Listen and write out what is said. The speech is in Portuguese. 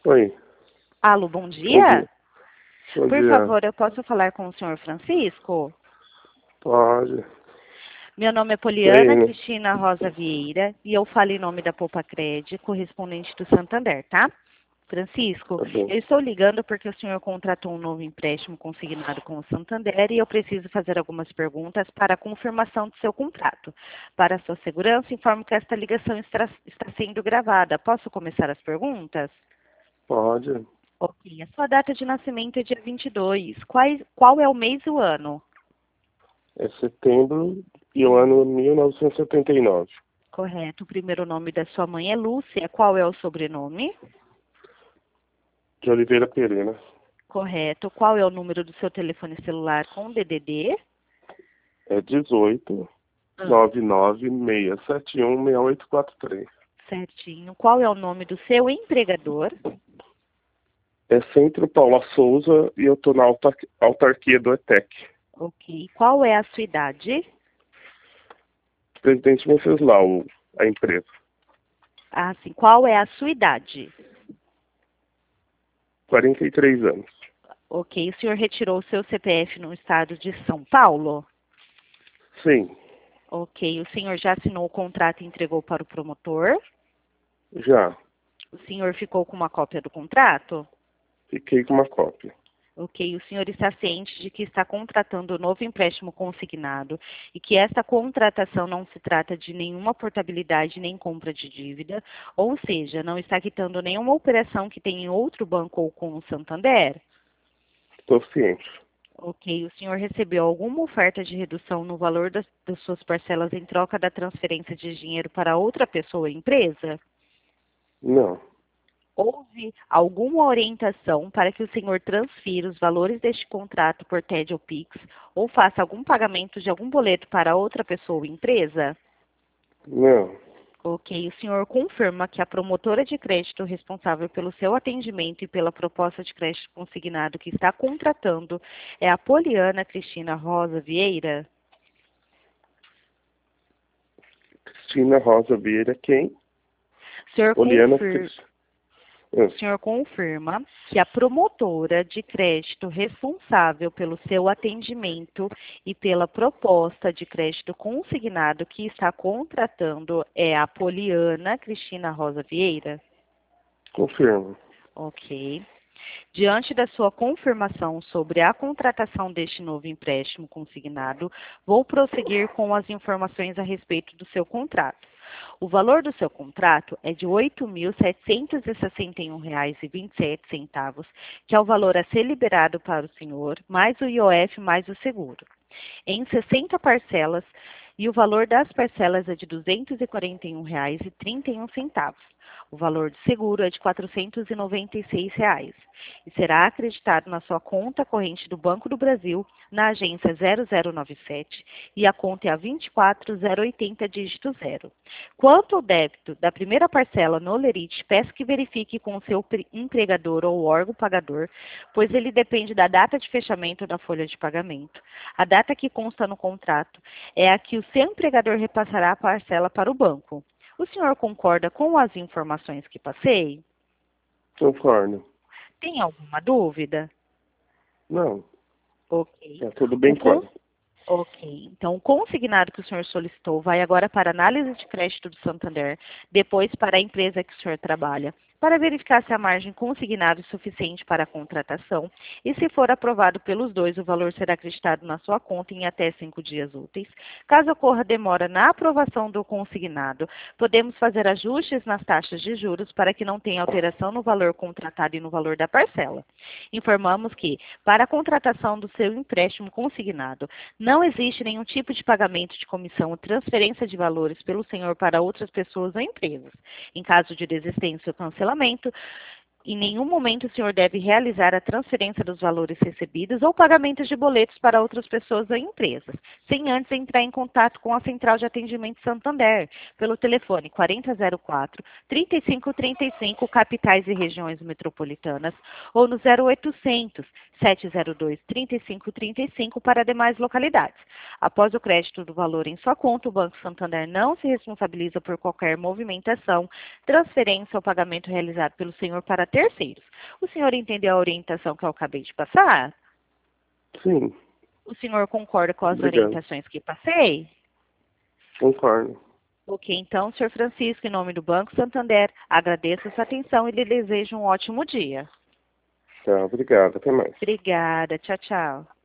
Oi, Alô, bom bom dia. dia. Bom Por dia. favor, eu posso falar com o senhor Francisco? Pode. Meu nome é Sou Poliana ele. Cristina Rosa Vieira e eu falo em nome da Poupa-Cred, correspondente do Santander, tá? Francisco, Tá bom. eu estou ligando porque o senhor contratou um novo empréstimo consignado com o Santander e eu preciso fazer algumas perguntas para a confirmação do seu contrato. Para a sua segurança, informo que esta ligação está sendo gravada. Posso começar as perguntas? Pode. Ok. A sua data de nascimento é dia 22. Qual é o mês e o ano? É setembro e o ano 1979. Correto. O primeiro nome da sua mãe é Lúcia. Qual é o sobrenome? De Oliveira Pereira. Correto. Qual é o número do seu telefone celular com DDD? É 18 Ah, 99671 6843. certinho. Qual é o nome do seu empregador? É Centro Paula Souza e eu tô na autarquia do ETEC. Ok. Qual é a sua idade? Presidente Venceslau, a empresa. Ah, sim. Qual é a sua idade? 43 anos. Ok. O senhor retirou o seu CPF no estado de São Paulo? Sim, Ok. O senhor já assinou o contrato e entregou para o promotor? já. O senhor ficou com uma cópia do contrato? Fiquei com uma cópia. Ok, o senhor está ciente de que está contratando um novo empréstimo consignado e que esta contratação não se trata de nenhuma portabilidade nem compra de dívida, ou seja, não está quitando nenhuma operação que tem em outro banco ou com o Santander? Estou ciente. Ok, o senhor recebeu alguma oferta de redução no valor das suas parcelas em troca da transferência de dinheiro para outra pessoa ou empresa? Não, Houve alguma orientação para que o senhor transfira os valores deste contrato por TED ou Pix ou faça algum pagamento de algum boleto para outra pessoa ou empresa? não. Ok, o senhor confirma que a promotora de crédito responsável pelo seu atendimento e pela proposta de crédito consignado que está contratando é a Poliana Cristina Rosa Vieira? Cristina Rosa Vieira, quem? O senhor Poliana confirma. Cris. O senhor confirma que a promotora de crédito responsável pelo seu atendimento e pela proposta de crédito consignado que está contratando é a Poliana Cristina Rosa Vieira? Confirmo. Ok. Diante da sua confirmação sobre a contratação deste novo empréstimo consignado, vou prosseguir com as informações a respeito do seu contrato. O valor do seu contrato é de R$ 8.761,27, que é o valor a ser liberado para o senhor, mais o IOF mais o seguro, em 60 parcelas, e o valor das parcelas é de R$ 241,31. O valor de seguro é de R$ 496 e será acreditado na sua conta corrente do Banco do Brasil, na agência 0097, e a conta é a 24080 dígito 0. Quanto ao débito da primeira parcela no Lerite, peço que verifique com o seu empregador ou órgão pagador, pois ele depende da data de fechamento da folha de pagamento. A data que consta no contrato é a que o seu empregador repassará a parcela para o banco. O senhor concorda com as informações que passei? Concordo. Tem alguma dúvida? Não, Ok. tá tudo O bem con- claro. Ok. Então, o consignado que o senhor solicitou vai agora para a análise de crédito do Santander, depois para a empresa que o senhor trabalha, para verificar se a margem consignada é suficiente para a contratação e, se for aprovado pelos dois, o valor será acreditado na sua conta em até 5 dias úteis. Caso ocorra demora na aprovação do consignado, podemos fazer ajustes nas taxas de juros para que não tenha alteração no valor contratado e no valor da parcela. Informamos que, para a contratação do seu empréstimo consignado, não existe nenhum tipo de pagamento de comissão ou transferência de valores pelo senhor para outras pessoas ou empresas. Em caso de desistência ou cancelamento, em nenhum momento o senhor deve realizar a transferência dos valores recebidos ou pagamentos de boletos para outras pessoas ou empresas, sem antes entrar em contato com a Central de Atendimento Santander, pelo telefone 4004-3535, capitais e regiões metropolitanas, ou no 0800 702-3535 para demais localidades. Após o crédito do valor em sua conta, o Banco Santander não se responsabiliza por qualquer movimentação, transferência ou pagamento realizado pelo senhor para terceiros. O senhor entendeu a orientação que eu acabei de passar? Sim, O senhor concorda com as obrigado. orientações que passei? Concordo. Ok, então, senhor Francisco, em nome do Banco Santander, agradeço a sua atenção e lhe desejo um ótimo dia. Tá, obrigado. Até mais. Obrigada. Tchau, tchau.